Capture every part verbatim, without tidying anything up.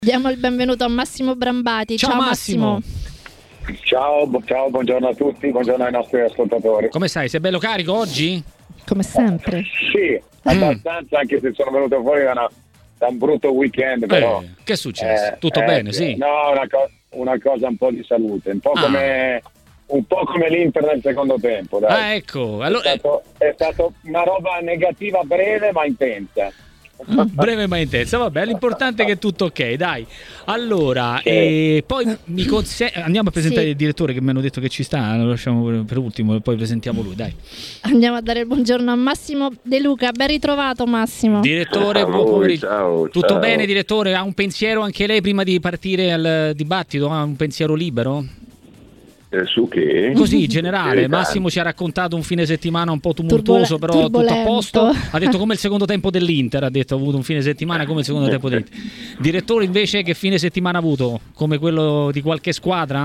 Diamo il benvenuto a Massimo Brambati. Ciao, ciao Massimo. Massimo. Ciao, bu- ciao, buongiorno a tutti, buongiorno ai nostri ascoltatori. Come stai? Sei bello carico oggi? Come sempre. Sì, abbastanza, anche se sono venuto fuori da, una, da un brutto weekend, però... Eh, che è successo? eh, Tutto eh, bene, sì? No, una, co- una cosa un po' di salute, un po' Ah. come... Un po' come l'Inter nel secondo tempo, dai. Ah, ecco. Allora, È stato, è stato una roba negativa breve ma intensa. breve ma intensa, vabbè, l'importante è che è tutto ok, dai. Allora, Sì. e poi mi conse- andiamo a presentare Sì. il direttore che mi hanno detto che ci sta, lo lasciamo per, per ultimo e poi presentiamo lui, dai. Andiamo a dare il buongiorno a Massimo De Luca. Ben ritrovato, Massimo. Direttore, A buon voi, pomeriggio. ciao, Tutto ciao. bene, direttore? Ha un pensiero anche lei prima di partire al dibattito? Ha un pensiero libero? Eh, su che? Così, generale. Verità. Massimo ci ha raccontato un fine settimana un po' tumultuoso, Turbole- però tutto a turbolento. posto. Ha detto come il secondo tempo dell'Inter, ha detto ha avuto un fine settimana come il secondo tempo dell'Inter. Direttore, invece, che fine settimana ha avuto? Come quello di qualche squadra?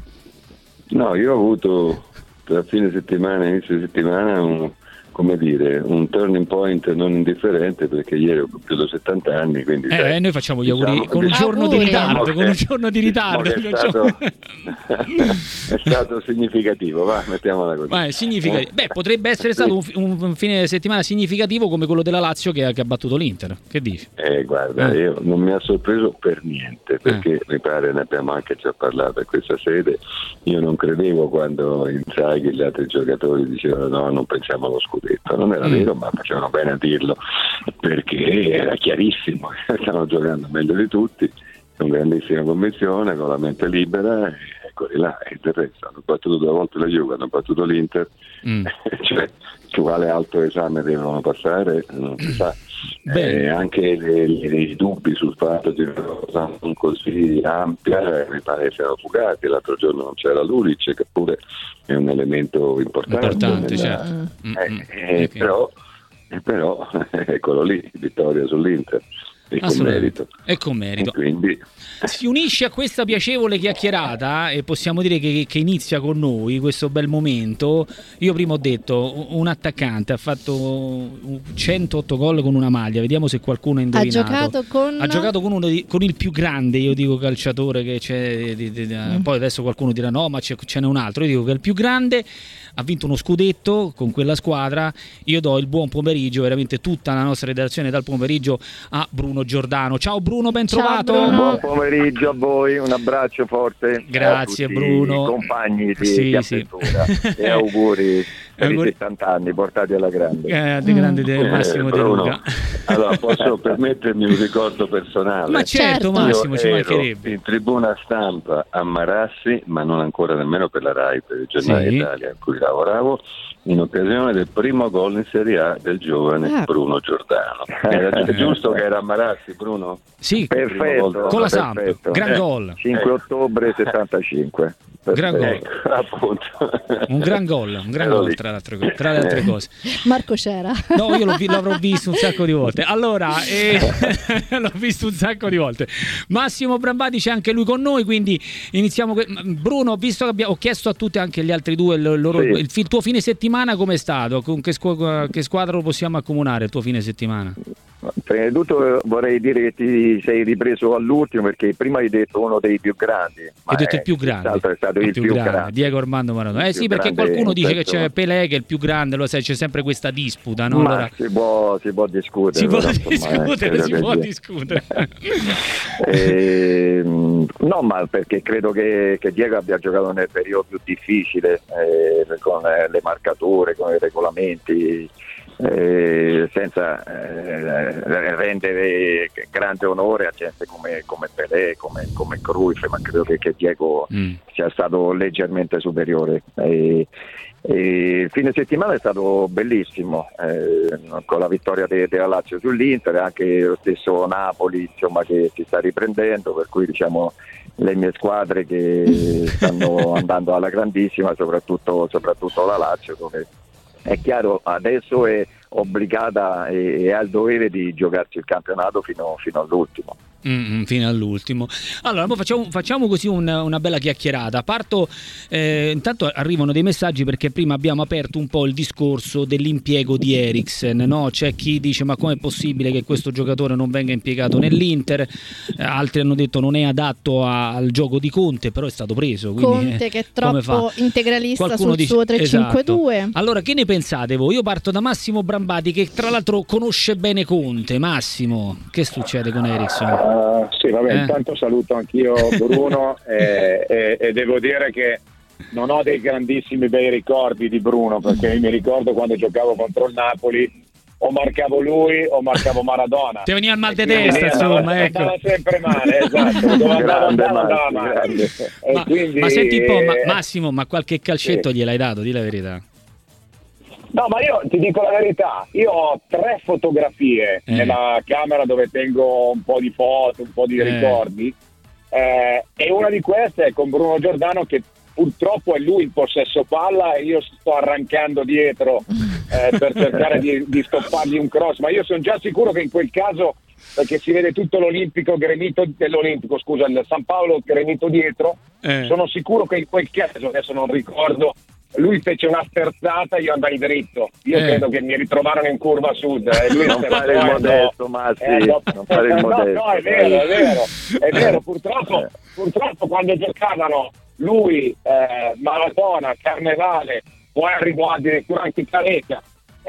No, io ho avuto tra fine settimana e inizio settimana un, come dire, un turning point non indifferente, perché ieri ho compiuto settanta anni, quindi Eh, sai, noi facciamo gli auguri diciamo- con un giorno di Auguri. ritardo, diciamo con un che- giorno di ritardo. diciamo che è stato, è stato significativo, va, mettiamola così. Ma è significativo. Beh, potrebbe essere stato un, fi- un fine settimana significativo come quello della Lazio che ha, che ha battuto l'Inter. Che dici? Eh, guarda, Eh. io non mi ha sorpreso per niente, perché mi pare ne abbiamo anche già parlato in questa sede. Io non credevo quando Inzaghi e gli altri giocatori dicevano no, non pensiamo allo scudetto. Non era Mm. vero, ma facevano bene a dirlo, perché era chiarissimo che stavano giocando meglio di tutti, con grandissima convinzione, con la mente libera, e eccoli là, e del resto hanno battuto due volte la Juve, hanno battuto l'Inter. Mm. Cioè, quale altro esame devono passare non si sa. Bene. Eh, anche le- le- i dubbi sul fatto di una cosa non così ampia eh, mi pare siano fugati. L'altro giorno non c'era Lulic, che pure è un elemento importante, Importante, nella- certo. Mm, eh, mm. eh, Ok. però, eh, però eccolo lì, vittoria sull'Inter e con Assolutamente. merito. E con merito. E quindi Si unisce a questa piacevole chiacchierata e possiamo dire che, che inizia con noi questo bel momento. Io prima ho detto un attaccante ha fatto centootto gol con una maglia, vediamo se qualcuno ha Ha indovinato. giocato con... Ha giocato con uno di- con il più grande, io dico calciatore che c'è, di- di- di- Mm. poi adesso qualcuno dirà no, ma c'è, ce n'è un altro. Io dico che è il più grande, ha vinto uno scudetto con quella squadra. Io do il buon pomeriggio, veramente tutta la nostra redazione dal pomeriggio, a Bruno Giordano. Ciao Bruno, ben Ciao, trovato. Bruno. Buon pomeriggio a voi, un abbraccio forte Grazie, a tutti Bruno. i compagni di, Sì, di sì. avventura e auguri per Auguri. i settanta anni portati alla grande. Eh, di grande De eh, Massimo De Bruno, Luca. allora posso permettermi un ricordo personale? Ma certo, Certo. Massimo, Io ci ero mancherebbe. in tribuna stampa a Marassi, ma non ancora nemmeno per la Rai, per il giornale Sì. Italia in cui lavoravo, in occasione del primo gol in Serie A del giovane Ah. Bruno Giordano. Era gi- giusto che era a Marassi, Bruno? Sì, Perfetto, con la Samp, perfetto. gran Eh. gol. cinque ottobre settantacinque. Gran gol. Ecco, appunto. Un gran gol, un gran Ero gol lì. tra, l'altro, tra le altre Eh. cose. Marco c'era. No, io l'ho vi- l'avrò visto un sacco di volte. Allora, eh, l'ho visto un sacco di volte. Massimo Brambati c'è anche lui con noi, quindi iniziamo. que- Bruno, visto che abbiamo, ho chiesto a tutti, anche gli altri due, il, loro, Sì. il, il tuo fine settimana com'è stato? Con che, squ- che squadra lo possiamo accomunare il tuo fine settimana? Prima di tutto vorrei dire che ti sei ripreso all'ultimo, perché prima hai detto uno dei più grandi. Ma Hai detto il è- più grande, è stato il più grande. Diego Armando Maradona. Eh Il sì, più perché grande qualcuno dice che questo- c'è Pelé che è il più grande, lo sai, c'è sempre questa disputa, no? Ma Allora, si può, si può discutere. si può però, insomma, eh, discutere, credo si che può sia. discutere. Ehm, no, ma perché credo che, che Diego abbia giocato nel periodo più difficile, eh, con eh, le marcature, con i regolamenti, eh, senza eh, rendere grande onore a gente come, come Pelé, come, come Cruyff, ma credo che, che Diego Mm. sia stato leggermente superiore. E, e il fine settimana è stato bellissimo, eh, con la vittoria de- della Lazio sull'Inter, anche lo stesso Napoli, insomma, che si sta riprendendo, per cui diciamo le mie squadre che stanno andando alla grandissima, soprattutto, soprattutto la Lazio, dove è chiaro adesso è obbligata e, e ha il dovere di giocarsi il campionato fino, fino all'ultimo. Mm, fino all'ultimo. Allora, facciamo, facciamo così una, una bella chiacchierata. Parto, eh, intanto arrivano dei messaggi, perché prima abbiamo aperto un po' il discorso dell'impiego di Eriksen, no? C'è chi dice: ma com'è possibile che questo giocatore non venga impiegato nell'Inter? Eh, altri hanno detto non è adatto a, al gioco di Conte, però è stato preso. Quindi, Conte che è troppo integralista Qualcuno sul dice, suo tre cinque due. Esatto. Allora, che ne pensate voi? Io parto da Massimo Brambati, che tra l'altro conosce bene Conte. Massimo, che succede con Eriksen? Uh, sì, vabbè, Eh. intanto saluto anch'io Bruno e, e, e devo dire che non ho dei grandissimi bei ricordi di Bruno, perché io mi ricordo quando giocavo contro il Napoli o marcavo lui o marcavo Maradona. Ti veniva il mal di E quindi testa, andava, insomma, ecco. andava sempre male, esatto. Dove andava, Grande, andava, andava Massi, male. grande. E Ma, quindi, ma senti un po', ma- eh, Massimo, ma qualche calcetto sì. gliel'hai dato? Di la verità. No, ma io ti dico la verità, io ho tre fotografie Eh. nella camera dove tengo un po' di foto, un po' di Eh. ricordi, eh, e una di queste è con Bruno Giordano, che purtroppo è lui in possesso palla e io sto arrancando dietro eh, per cercare di, di stoppargli un cross, ma io sono già sicuro che in quel caso, perché si vede tutto l'Olimpico gremito dell'Olimpico, scusa, il San Paolo gremito dietro, Eh. sono sicuro che in quel caso, adesso non ricordo, lui fece una sterzata, io andai dritto. Io Eh. credo che mi ritrovarono in curva sud. E lui Non se fare ne il andò- modesto, Massi, eh, dopo- non fare il no, modesto. no, è vero, è vero, è vero. Purtroppo, Eh. purtroppo quando giocavano lui, eh, Maradona, Carnevale, poi arrivò addirittura anche Careca,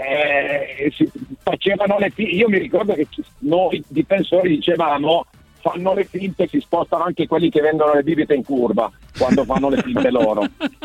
eh, si facevano le fi- io mi ricordo che ci- noi difensori dicevamo: fanno le finte, si spostano anche quelli che vendono le bibite in curva quando fanno le finte loro.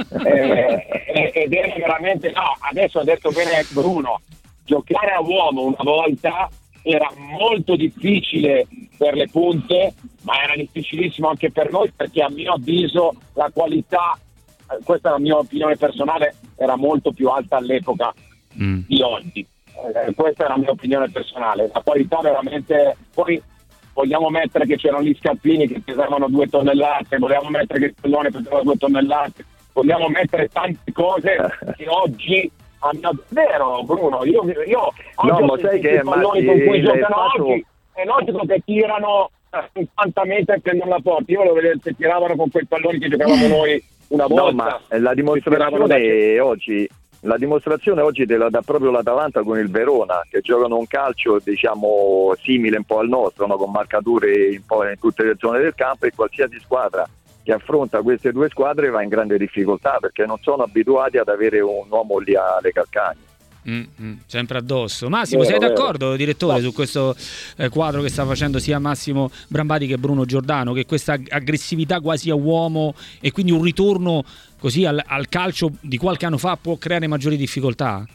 Eh, eh, ed era veramente, no, adesso ha detto bene Bruno, giocare a uomo una volta era molto difficile per le punte, ma era difficilissimo anche per noi, perché a mio avviso la qualità, eh, questa è la mia opinione personale, era molto più alta all'epoca Mm. di oggi. Eh, questa è la mia opinione personale, la qualità veramente. Poi vogliamo mettere che c'erano gli scarpini che pesavano due tonnellate, vogliamo mettere che il pallone pesava due tonnellate, vogliamo mettere tante cose che oggi hanno. Vero Bruno, io, io oggi No, ho ma sai sentito che, i palloni Massi, con cui l'hai giocano fatto- oggi, è logico che tirano a cinquanta metri e prendono la porta. Io volevo vedere se tiravano con quei palloni che giocavamo noi una volta. No, ma la Che tiravano da- dimostrazione oggi, la dimostrazione oggi te la dà proprio l'Atalanta con il Verona, che giocano un calcio diciamo simile un po' al nostro, no? Con marcature un po' in tutte le zone del campo, e qualsiasi squadra che affronta queste due squadre va in grande difficoltà, perché non sono abituati ad avere un uomo lì alle calcagna. Mm, mm, sempre addosso. Massimo, Vero, sei vero. d'accordo, direttore, No. su questo eh, quadro che sta facendo sia Massimo Brambati che Bruno Giordano, che questa ag- aggressività quasi a uomo e quindi un ritorno così al, al calcio di qualche anno fa può creare maggiori difficoltà?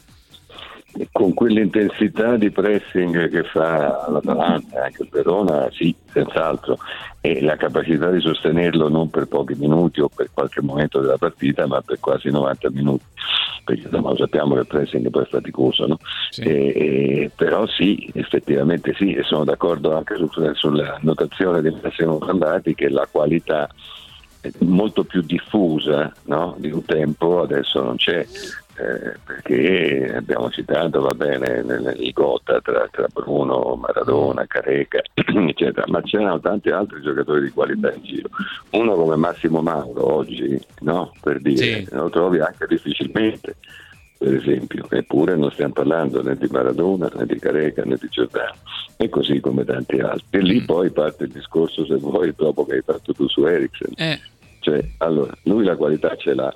Con quell'intensità di pressing che fa l'Atalanta, anche il Verona, sì, senz'altro, e la capacità di sostenerlo non per pochi minuti o per qualche momento della partita, ma per quasi novanta minuti, perché insomma, sappiamo che il pressing poi è faticoso, no? Sì. E, e, però sì, effettivamente sì, e sono d'accordo anche su, sulla notazione di Massimo Brambati che la qualità è molto più diffusa, no? Di un tempo adesso non c'è. Eh, perché abbiamo citato, va bene, il Gotha tra, tra Bruno, Maradona, Careca, eccetera, ma c'erano tanti altri giocatori di qualità in giro. Uno come Massimo Mauro oggi, no? Per dire, Sì. lo trovi anche difficilmente, per esempio, eppure non stiamo parlando né di Maradona, né di Careca, né di Giordano, e così come tanti altri. E lì Mm. poi parte il discorso, se vuoi, dopo che hai fatto tu su Eriksen. Eh, Cioè, allora, lui la qualità ce l'ha,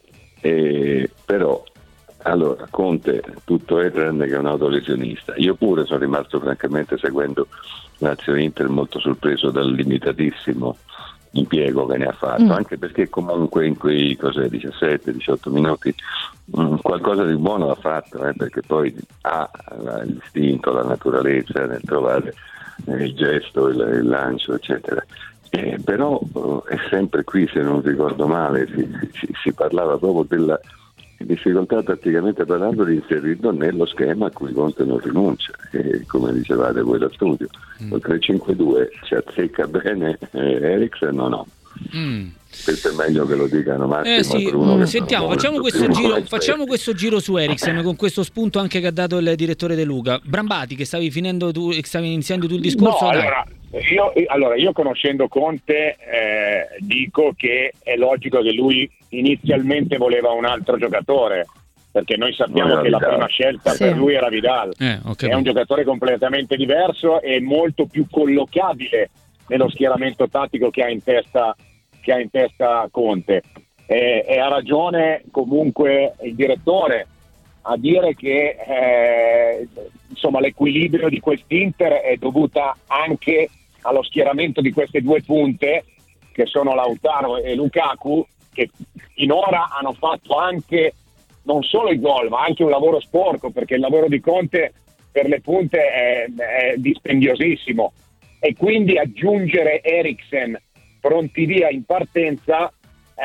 e, però allora Conte tutto è tranne che un autolesionista. Io pure sono rimasto francamente, seguendo Lazio Inter, molto sorpreso dal limitatissimo impiego che ne ha fatto, Mm. anche perché comunque in quei cos'è, diciassette diciotto minuti mh, qualcosa di buono ha fatto, eh, perché poi ha la- l'istinto, la naturalezza nel trovare eh, il gesto, il, il lancio, eccetera. Eh, però eh, è sempre qui, se non ricordo male, si, si, si parlava proprio della difficoltà, praticamente parlando, di inserirlo nello schema a cui Conte non rinuncia, e come dicevate voi da studio, Mm. il tre cinque due ci azzecca bene eh, Eriksen o no? mm. questo è meglio che lo dicano Massimo. Eh sì, Bruno, sentiamo, facciamo questo, giro, facciamo questo giro su Eriksen con questo spunto anche che ha dato il direttore De Luca. Brambati, che stavi finendo tu, stavi iniziando tu il discorso. No, allora, io, allora, io conoscendo Conte eh, dico che è logico che lui inizialmente voleva un altro giocatore, perché noi sappiamo che Vidal. La prima scelta sì. per lui era Vidal, eh, okay. È un giocatore completamente diverso e molto più collocabile nello schieramento tattico che ha in testa che ha in testa Conte, e, e ha ragione comunque il direttore a dire che eh, insomma l'equilibrio di quest'Inter è dovuta anche allo schieramento di queste due punte che sono Lautaro e Lukaku, che finora hanno fatto anche non solo i gol ma anche un lavoro sporco, perché il lavoro di Conte per le punte è, è dispendiosissimo, e quindi aggiungere Eriksen pronti via in partenza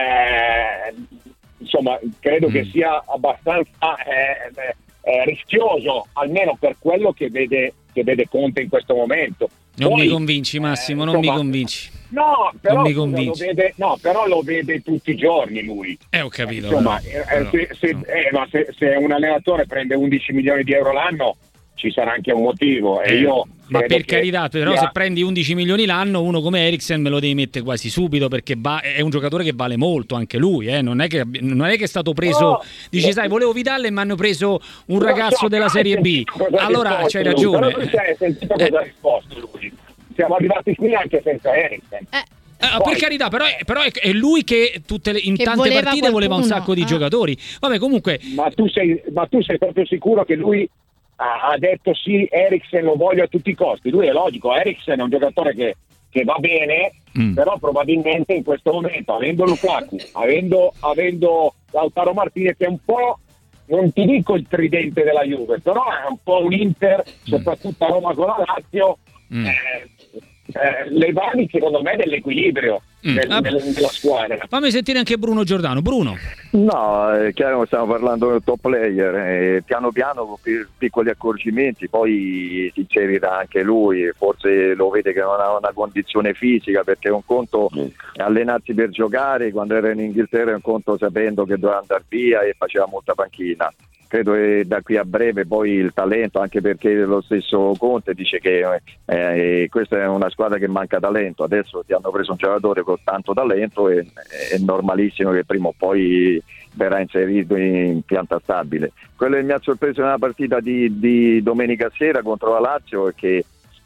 eh, insomma credo mm. che sia abbastanza eh, eh, rischioso, almeno per quello che vede che vede Conte in questo momento. Non Poi, mi convinci Massimo, eh, non insomma, mi convinci. No, però non mi convinci. Lo vede, no, però lo vede tutti i giorni lui. Eh, ho capito. Insomma, però, eh, però, se, se, no. eh, ma se, se un allenatore prende undici milioni di euro l'anno ci sarà anche un motivo. Eh, e io ma per carità, però sia... se prendi undici milioni l'anno, uno come Eriksen me lo devi mettere quasi subito, perché va, è un giocatore che vale molto anche lui, eh? non, è che, non è che è stato preso, no, dici no. sai volevo Vidal e mi hanno preso un ragazzo so, della Serie B, allora c'hai ragione. Però tu hai sentito cosa ha risposto lui. Siamo arrivati qui anche senza Eriksen. Eh. Eh, per carità, però, è, però è lui che tutte le, in che tante voleva partite qualcuno. voleva un sacco di ah. giocatori. Vabbè, comunque. Ma tu sei, ma tu sei proprio sicuro che lui ha, ha detto sì, Eriksen lo voglio a tutti i costi? Lui è logico, Eriksen è un giocatore che, che va bene, mm. però probabilmente in questo momento, avendo Lukaku, avendo, avendo Lautaro Martinez, che è un po', non ti dico il tridente della Juve, però è un po' un Inter, mm. soprattutto a Roma con la Lazio. Mm. Eh, Eh, le vali secondo me dell'equilibrio mm. del, ah, del, della squadra. Fammi sentire anche Bruno Giordano. Bruno. No, è chiaro che stiamo parlando del top player, eh, piano piano con piccoli accorgimenti, poi si inserirà anche lui, forse lo vede che non ha una condizione fisica, perché è un conto mm. allenarsi per giocare, quando era in Inghilterra è un conto sapendo che doveva andare via e faceva molta panchina. Credo che da qui a breve poi il talento, anche perché lo stesso Conte dice che eh, questa è una squadra che manca talento, adesso ti hanno preso un giocatore con tanto talento e è normalissimo che prima o poi verrà inserito in pianta stabile. Quello che mi ha sorpreso nella partita di, di domenica sera contro la Lazio è che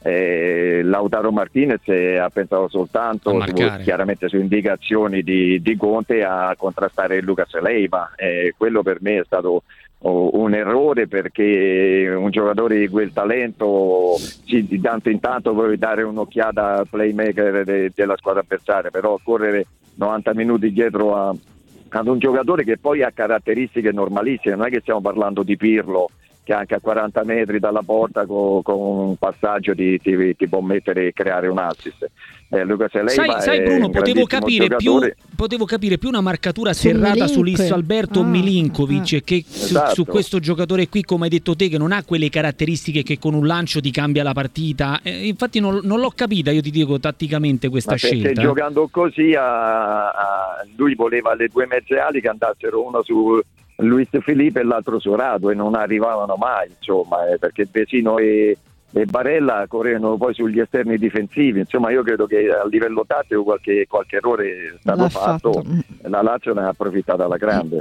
eh, Lautaro Martinez ha pensato soltanto su, chiaramente su indicazioni di, di Conte a contrastare Lucas Leiva, eh, quello per me è stato un errore, perché un giocatore di quel talento sì, di tanto in tanto puoi dare un'occhiata al playmaker de, della squadra avversaria, però correre novanta minuti dietro a, ad un giocatore che poi ha caratteristiche normalissime, non è che stiamo parlando di Pirlo che anche a quaranta metri dalla porta con, con un passaggio ti, ti, ti può mettere e creare un assist. Eh, Lucas Leiva sai, sai Bruno, potevo capire, più, potevo capire più una marcatura serrata su Luis Alberto ah, Milinkovic ah. che esatto. su, su questo giocatore qui, come hai detto te, che non ha quelle caratteristiche che con un lancio ti cambia la partita. Eh, infatti non, non l'ho capita, io ti dico tatticamente questa Ma scelta. Perché giocando così a, a, lui voleva le due mezze ali che andassero uno su Luis Felipe e l'altro su Rado, e non arrivavano mai, insomma, eh, perché Vesino e, e Barella correvano poi sugli esterni difensivi. Insomma, io credo che a livello tattico qualche, qualche errore è stato fatto. fatto. La Lazio ne ha approfittato alla grande.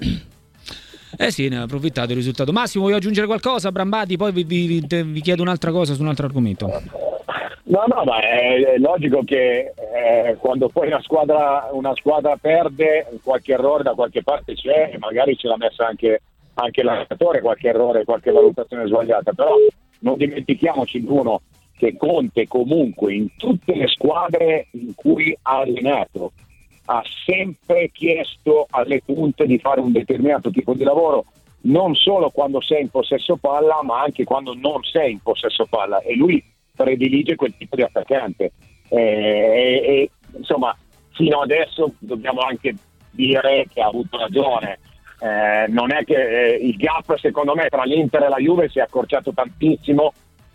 Eh sì, ne ha approfittato il risultato. Massimo, vuoi aggiungere qualcosa? Brambati, poi vi, vi, vi chiedo un'altra cosa su un altro argomento. No, no, ma è, è logico che eh, quando poi una squadra, una squadra perde, qualche errore da qualche parte c'è, e magari ce l'ha messa anche, anche l'allenatore, qualche errore, qualche valutazione sbagliata, però non dimentichiamoci, Bruno, che Conte comunque in tutte le squadre in cui ha allenato ha sempre chiesto alle punte di fare un determinato tipo di lavoro, non solo quando sei in possesso palla, ma anche quando non sei in possesso palla, e lui predilige quel tipo di attaccante. E, e, e insomma, fino adesso dobbiamo anche dire che ha avuto ragione. Eh, non è che eh, il gap, secondo me, tra l'Inter e la Juve si è accorciato tantissimo,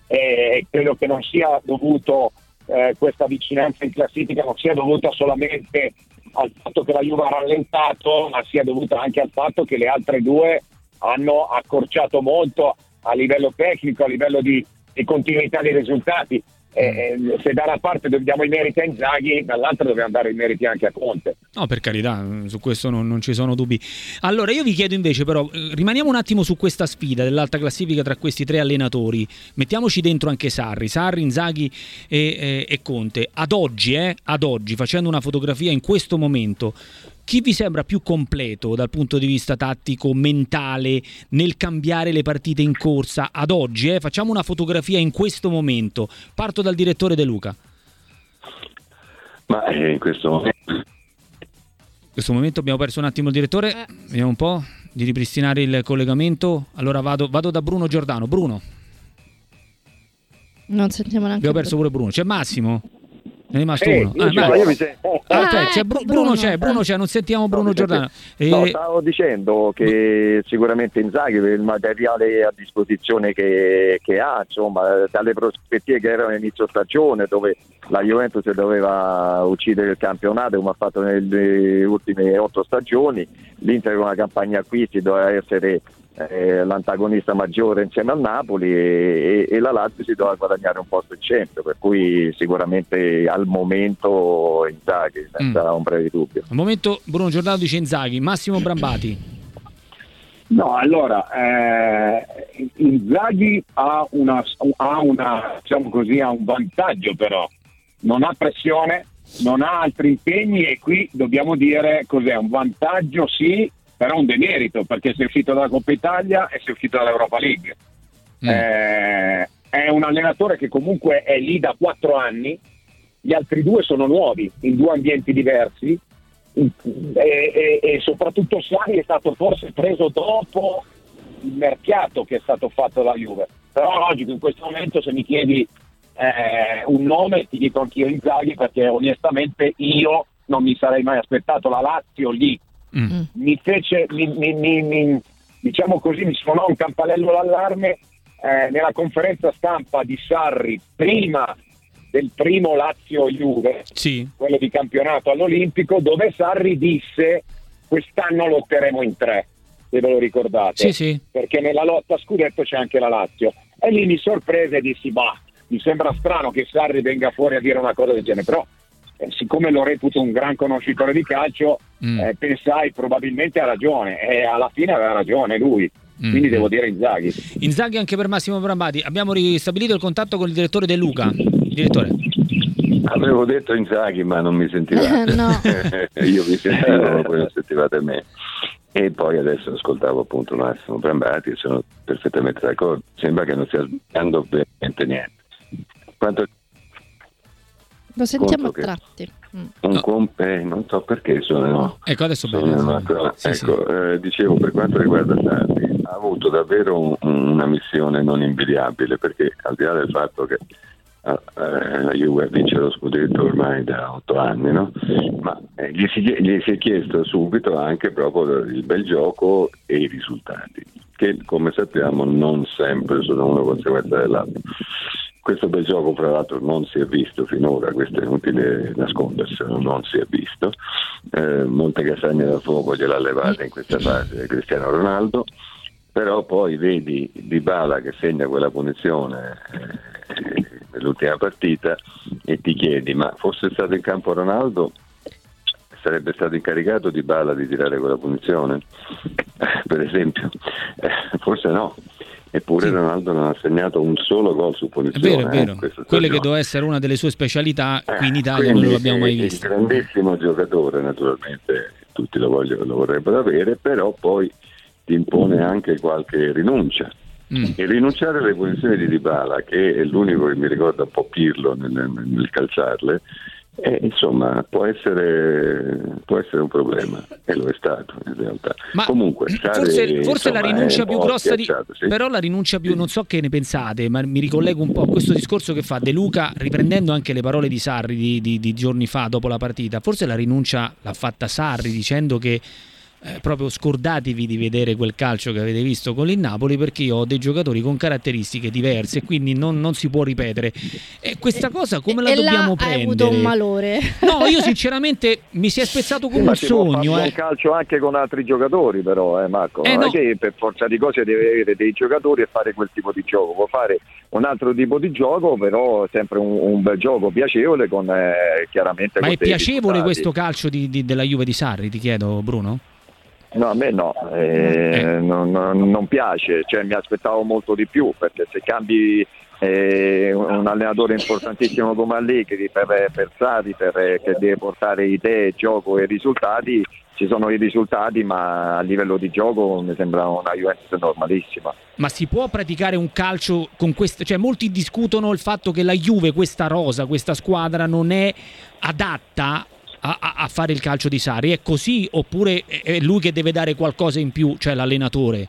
e credo che non sia dovuto eh, questa vicinanza in classifica non sia dovuta solamente al fatto che la Juve ha rallentato, ma sia dovuta anche al fatto che le altre due hanno accorciato molto a livello tecnico, a livello di, di continuità dei risultati. Eh, se da una parte dobbiamo i meriti a Inzaghi, dall'altra dobbiamo dare i meriti anche a Conte. No, per carità, su questo non, non ci sono dubbi. Allora io vi chiedo invece però, rimaniamo un attimo su questa sfida dell'alta classifica tra questi tre allenatori, mettiamoci dentro anche Sarri, Sarri, Inzaghi e, e, e Conte. Ad oggi, eh, ad oggi, facendo una fotografia in questo momento, chi vi sembra più completo dal punto di vista tattico, mentale, nel cambiare le partite in corsa? Ad oggi, eh? Facciamo una fotografia in questo momento. Parto dal direttore De Luca. Ma in questo momento... In questo momento abbiamo perso un attimo il direttore. Eh. Vediamo un po' di ripristinare il collegamento. Allora vado, vado da Bruno Giordano. Bruno. Non sentiamo neanche. Abbiamo perso pure Bruno. C'è Massimo? È rimasto Sì, uno. io Ah, ci ma- sono, io mi sento- Ah, Ah, ok, c'è ecco, Bru- Bruno, Bruno. c'è, Bruno c'è, non sentiamo Bruno No, Giordano. No, Eh, stavo dicendo che sicuramente Inzaghi per il materiale a disposizione che, che ha, insomma, dalle prospettive che erano inizio stagione, dove la Juventus doveva uccidere il campionato come ha fatto nelle ultime otto stagioni, l'Inter con una campagna acquisti doveva essere eh, l'antagonista maggiore insieme al Napoli e, e, e la Lazio si doveva guadagnare un posto in centro, per cui sicuramente al momento Inzaghi senza Mm. ombra di dubbio. al momento Bruno Giordano dice Inzaghi. Massimo Brambati. No, allora, eh, Inzaghi ha una, ha una, diciamo così, ha un vantaggio però, non ha pressione, non ha altri impegni e qui dobbiamo dire cos'è, un vantaggio sì, però un demerito, perché si è uscito dalla Coppa Italia e si è uscito dall'Europa League. Mm. Eh, è un allenatore che comunque è lì da quattro anni, gli altri due sono nuovi, in due ambienti diversi, e, e, e soprattutto Sarri è stato forse preso dopo il mercato che è stato fatto dalla Juve. Però logico, in questo momento se mi chiedi eh, un nome ti dico anch'io Inzaghi, perché onestamente io non mi sarei mai aspettato la Lazio lì. Mm. Mi fece, mi, mi, mi, mi- diciamo così, mi suonò un campanello d'allarme eh, nella conferenza stampa di Sarri prima del primo Lazio-Juve, Sì. quello di campionato all'Olimpico, dove Sarri disse quest'anno lotteremo in tre, se ve lo ricordate, Sì, sì. perché nella lotta a scudetto c'è anche la Lazio. E lì mi sorprese e dissi, bah, mi sembra strano che Sarri venga fuori a dire una cosa del genere, però eh, siccome lo reputo un gran conoscitore di calcio, Mm. eh, pensai probabilmente ha ragione, e alla fine aveva ragione lui, Mm. quindi devo dire Inzaghi. Inzaghi anche per Massimo Brambati. Abbiamo ristabilito il contatto con il direttore De Luca. Direttore. Avevo detto Inzaghi, ma non mi sentivate. No. Io vi sentivo, poi non sentivate me. E poi adesso ascoltavo appunto Massimo Brambati e sono perfettamente d'accordo. Sembra che non stia sbagliando veramente niente. Quanto Lo sentiamo a Conto che- tratti. Mm. un No. comp- eh, non so perché sono. Ecco, adesso sono bene. una- Sì, sì. ecco, eh, dicevo, per quanto riguarda Sarri, ha avuto davvero un- una missione non invidiabile, perché al di là del fatto che eh, eh, la Juve vince lo scudetto ormai da otto anni, no? Ma eh, gli, si, gli si è chiesto subito anche proprio il bel gioco e i risultati, che come sappiamo non sempre sono una conseguenza dell'altro. Questo bel gioco fra l'altro non si è visto finora, questo è inutile nasconderselo, non si è visto. Eh, molte castagne da fuoco gliel'ha levata in questa fase Cristiano Ronaldo, però poi vedi Dybala che segna quella punizione eh, nell'ultima partita e ti chiedi, ma fosse stato in campo Ronaldo sarebbe stato incaricato Dybala di tirare quella punizione? Eh, per esempio, eh, forse no. Eppure Sì. Ronaldo non ha segnato un solo gol su È punizione. vero, è vero. eh, questa Quelle che stagione. doveva essere una delle sue specialità, qui in Eh, Italia quindi non l'abbiamo mai è visto. Un grandissimo giocatore, naturalmente tutti lo, vogliono, lo vorrebbero avere, però poi ti impone anche qualche rinuncia. Mm. E rinunciare alle posizioni di Dybala, che è l'unico che mi ricorda un po' Pirlo nel, nel calciarle, eh, insomma può essere può essere un problema, e lo è stato in realtà. Ma Comunque Sarri, forse, forse la insomma, rinuncia è più un po' grossa di, schiacciato, sì. però la rinuncia più, non so che ne pensate, ma mi ricollego un po' a questo discorso che fa De Luca, riprendendo anche le parole di Sarri di, di, di giorni fa dopo la partita. Forse la rinuncia l'ha fatta Sarri dicendo che eh, proprio scordatevi di vedere quel calcio che avete visto con il Napoli, perché io ho dei giocatori con caratteristiche diverse, quindi non, non si può ripetere. E questa cosa come la e dobbiamo là prendere? Hai avuto un malore. No, io sinceramente mi si è spezzato come Ma un si può sogno. fare Eh. un calcio anche con altri giocatori, però, eh, Marco. Eh, non no. è che per forza di cose deve avere dei giocatori e fare quel tipo di gioco, può fare un altro tipo di gioco, però sempre un, un bel gioco piacevole con eh, chiaramente. Ma con è dei piacevole risultati. questo calcio di, di, della Juve di Sarri, ti chiedo, Bruno? No, a me no, eh, Eh. non, non- non piace, cioè mi aspettavo molto di più, perché se cambi eh, un allenatore importantissimo come Allegri per, per Sarri, per, eh, che deve portare idee, gioco e risultati, ci sono i risultati, ma a livello di gioco mi sembra una Juventus normalissima. Ma si può praticare un calcio con queste, cioè molti discutono il fatto che la Juve, questa rosa, questa squadra non è adatta a, a- a fare il calcio di Sarri. È così oppure è lui che deve dare qualcosa in più, cioè l'allenatore?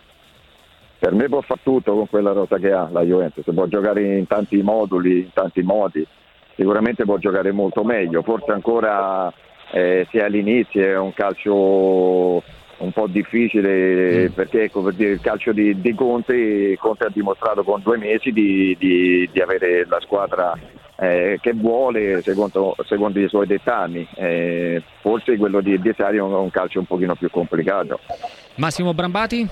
Per me può fare tutto con quella rosa che ha la Juventus, può giocare in tanti moduli, in tanti modi, sicuramente può giocare molto meglio, forse ancora eh, se all'inizio è un calcio un po' difficile, Mm. perché ecco, per dire, il calcio di, di Conte, Conte ha dimostrato con due mesi di, di- di avere la squadra eh, che vuole secondo, secondo i suoi dettami, eh, forse quello di, di Sarri è un, un calcio un pochino più complicato. Massimo Brambati?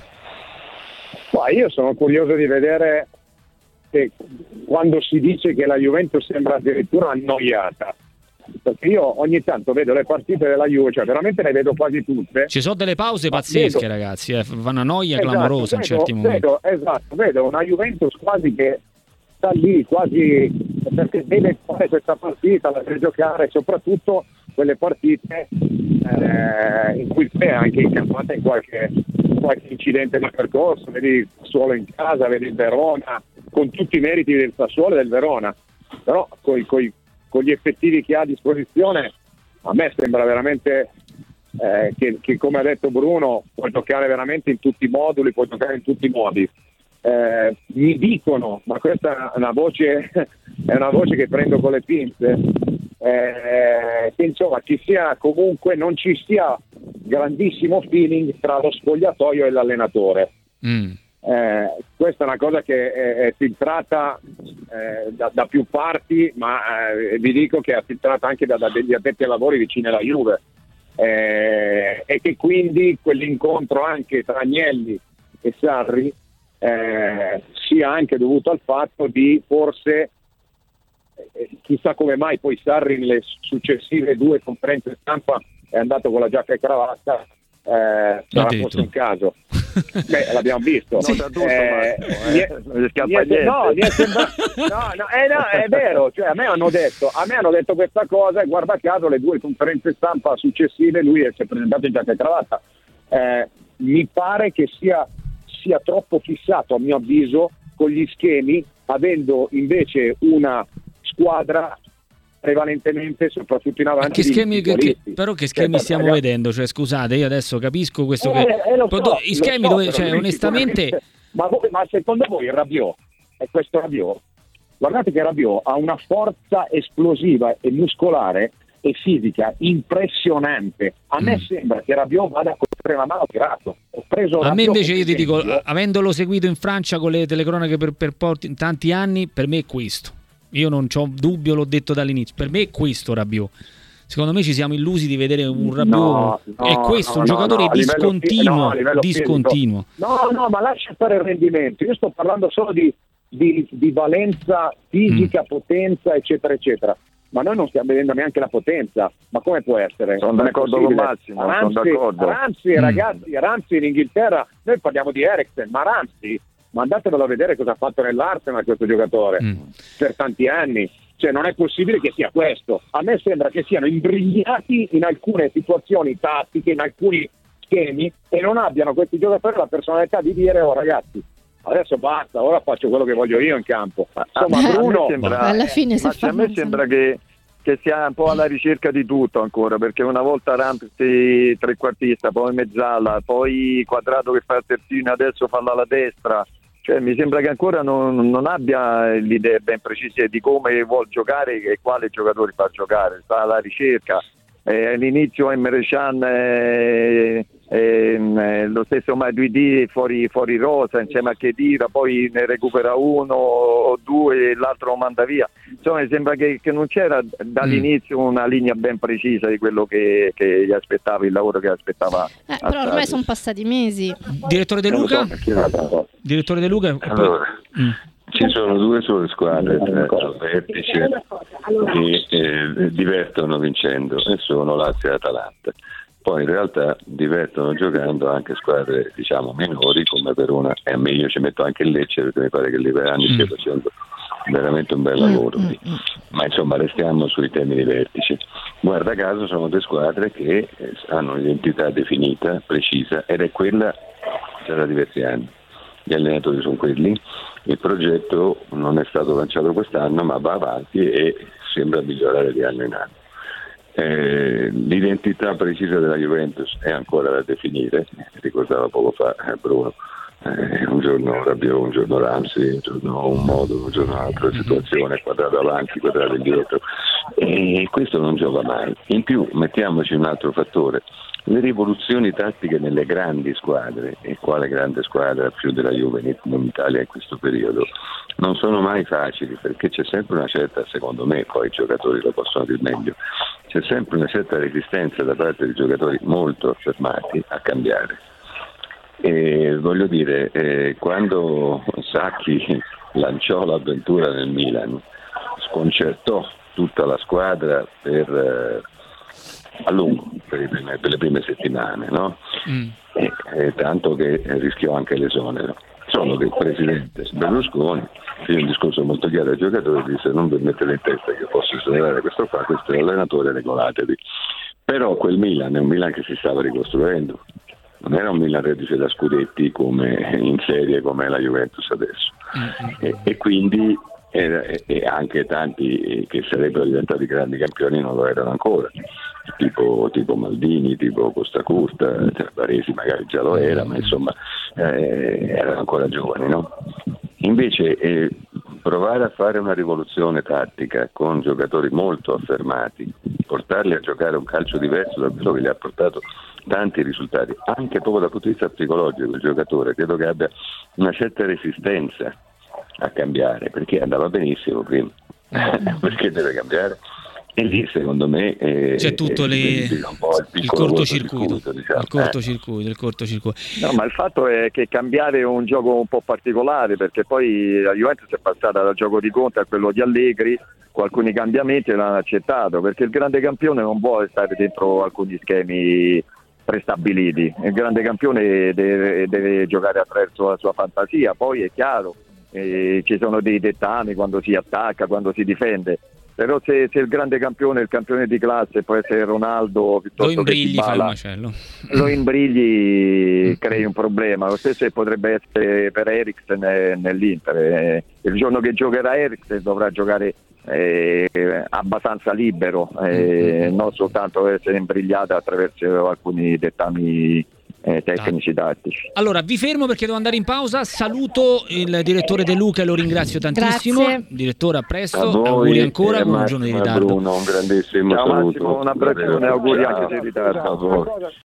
Ma io sono curioso di vedere che quando si dice che la Juventus sembra addirittura annoiata, perché io ogni tanto vedo le partite della Juve, cioè veramente le vedo quasi tutte. Ci sono delle pause Ma pazzesche, vedo- ragazzi, eh, fa una noia Esatto, clamorosa in vedo- certi momenti. vedo, esatto, vedo una Juventus quasi che sta lì, quasi perché deve fare questa partita, la deve giocare, soprattutto quelle partite eh, in cui è anche incappata in qualche, qualche incidente di percorso, vedi il Sassuolo in casa, vedi il Verona, con tutti i meriti del Sassuolo e del Verona, però coi, coi, con gli effettivi che ha a disposizione a me sembra veramente eh, che, che come ha detto Bruno può giocare veramente in tutti i moduli, può giocare in tutti i modi. Eh, mi dicono, ma questa è una voce è una voce che prendo con le pinze, eh, che insomma ci sia comunque non ci sia grandissimo feeling tra lo spogliatoio e l'allenatore. Mm. Eh, questa è una cosa che è, è filtrata eh, da, da più parti, ma eh, vi dico che è filtrata anche da, da degli addetti ai lavori vicini alla Juve, eh, e che quindi quell'incontro anche tra Agnelli e Sarri eh, sia anche dovuto al fatto di forse eh, chissà come mai poi Sarri nelle successive due conferenze stampa è andato con la giacca e cravatta. Eh, sarà detto. forse un caso. Beh, l'abbiamo visto. Non da tutto, Eh, ma mi è- non gli scappa mi è- niente. no, mi è sembrato- no, no, eh, no, è vero, cioè a me hanno detto a me hanno detto questa cosa e guarda caso le due conferenze stampa successive lui si è presentato in giacca e cravatta. Eh, mi pare che sia sia troppo fissato, a mio avviso, con gli schemi, avendo invece una squadra prevalentemente, soprattutto in Ma avanti, che di schemi, che, che- individualisti. però che schemi Cioè, stiamo ragazzi, vedendo? Cioè, scusate, io adesso capisco questo eh, che... eh, lo Però so, i lo schemi so, dove, però cioè, lui onestamente... sicuramente- Ma, voi- ma secondo voi il Rabiot, è questo Rabiot? Guardate che Rabiot ha una forza esplosiva e muscolare e fisica impressionante. A me Mm. sembra che Rabiot vada a colpire la mano tirato. Ho preso A me Rabiot invece io come ti dico, esempio. avendolo seguito in Francia con le telecronache per, per porti- tanti anni, per me è questo. Io non c'ho dubbio, l'ho detto dall'inizio, per me è questo Rabiot. Secondo me ci siamo illusi di vedere un Rabiot, No, no, è questo, no, un no, giocatore no, a livello fi- discontinuo, no, a livello discontinuo. fisico. No, no, ma lascia fare il rendimento. Io sto parlando solo di, di, di valenza fisica, Mm. potenza, eccetera, eccetera. Ma noi non stiamo vedendo neanche la potenza. Ma come può essere? Sono Non è d'accordo possibile. con Massimo, sono Ramsey, d'accordo. Ramsey, Mm. ragazzi, Ramsey in Inghilterra, noi parliamo di Eriksen, ma Ramsey, ma andatevelo a vedere cosa ha fatto nell'Arsenal questo giocatore Mm. per tanti anni. Cioè non è possibile che sia questo. A me sembra che siano imbrigliati in alcune situazioni tattiche, in alcuni schemi, e non abbiano questi giocatori la personalità di dire: oh ragazzi, adesso basta, ora faccio quello che voglio io in campo. Insomma, A me Bruno sembra- Alla fine se Ma cioè, a me fa- sembra che, che sia un po' alla ricerca di tutto ancora, perché una volta Ramsey trequartista, poi mezzala, poi Quadrato che fa il terzino, adesso fa alla destra. Cioè, mi sembra che ancora non, non abbia le idee ben precise di come vuol giocare e quale giocatore fa giocare. Sta alla ricerca. Eh, all'inizio Emre Can eh, eh, lo stesso Matuidi fuori, fuori rosa insieme a Khedira, poi ne recupera uno o due e l'altro lo manda via. Insomma, mi sembra che, che non c'era dall'inizio una linea ben precisa di quello che, che gli aspettava, il lavoro che aspettava. Eh, però ormai sono passati mesi. Direttore De Luca? Direttore De Luca? Allora, mm. ci sono due sole squadre al vertice che eh, divertono vincendo e sono Lazio e Atalanta. Poi in realtà divertono giocando anche squadre diciamo minori come Verona e a me io ci metto anche il Lecce, perché mi pare che Liverani mm. stia facendo veramente un bel lavoro. Mm, mm, ma insomma restiamo sui temi di vertice. Guarda caso sono due squadre che eh, hanno un'identità definita, precisa, ed è quella già da diversi anni. Gli allenatori sono quelli, il progetto non è stato lanciato quest'anno ma va avanti e sembra migliorare di anno in anno. Eh, l'identità precisa della Juventus è ancora da definire, ricordava poco fa eh, Bruno, eh, un giorno Rabiot, un giorno Ramsey, un giorno un modo, un giorno un'altra situazione, quadrato avanti, quadrato indietro, e questo non gioca mai. In più mettiamoci un altro fattore: le rivoluzioni tattiche nelle grandi squadre, e quale grande squadra più della Juve in Italia in questo periodo, non sono mai facili, perché c'è sempre una certa, secondo me, poi i giocatori lo possono dire meglio, c'è sempre una certa resistenza da parte di giocatori molto affermati a cambiare. E voglio dire, eh, quando Sacchi lanciò l'avventura nel Milan, sconcertò tutta la squadra per eh, a lungo, per, prime, per le prime settimane, no? Mm. E, e tanto che rischiò anche l'esonero. Solo che il presidente Berlusconi fece un discorso molto chiaro ai giocatori, disse: non vi mettete in testa che posso esonerare questo qua, questo è l'allenatore, regolatevi. Però quel Milan è un Milan che si stava ricostruendo, non era un Milan reduce da scudetti come in serie come la Juventus adesso. Mm-hmm. e, e quindi e, e anche tanti che sarebbero diventati grandi campioni non lo erano ancora, tipo, tipo Maldini, tipo Costa Curta, cioè Baresi magari già lo era, ma insomma eh, erano ancora giovani, no? Invece eh, provare a fare una rivoluzione tattica con giocatori molto affermati, portarli a giocare un calcio diverso da quello che gli ha portato tanti risultati, anche proprio dal punto di vista psicologico, il giocatore credo che abbia una certa resistenza a cambiare, perché andava benissimo prima, perché deve cambiare? E lì secondo me eh, c'è tutto le... il, il cortocircuito, diciamo. il cortocircuito, il cortocircuito. No, ma il fatto è che cambiare un gioco un po' particolare, perché poi la Juventus è passata dal gioco di Conte a quello di Allegri, con alcuni cambiamenti l'hanno accettato, perché il grande campione non vuole stare dentro alcuni schemi prestabiliti, il grande campione deve, deve giocare attraverso la sua fantasia. Poi è chiaro, eh, ci sono dei dettami quando si attacca, quando si difende, però se, se il grande campione, il campione di classe può essere Ronaldo piuttosto lo imbrigli, che Dybala, fai un macello. lo imbrigli, crei un problema. Lo stesso potrebbe essere per Eriksen nell'Inter, il giorno che giocherà Eriksen dovrà giocare eh, abbastanza libero, eh, non soltanto essere imbrigliata attraverso alcuni dettami Eh, tecnici tattici. Allora vi fermo perché devo andare in pausa. Saluto il direttore De Luca e lo ringrazio tantissimo. Grazie. Direttore, a presto, a voi, auguri ancora, eh, buon giorno di ritardo. Bruno, un grandissimo Ciao saluto. Massimo, un abbraccione, auguri anche di ritardo.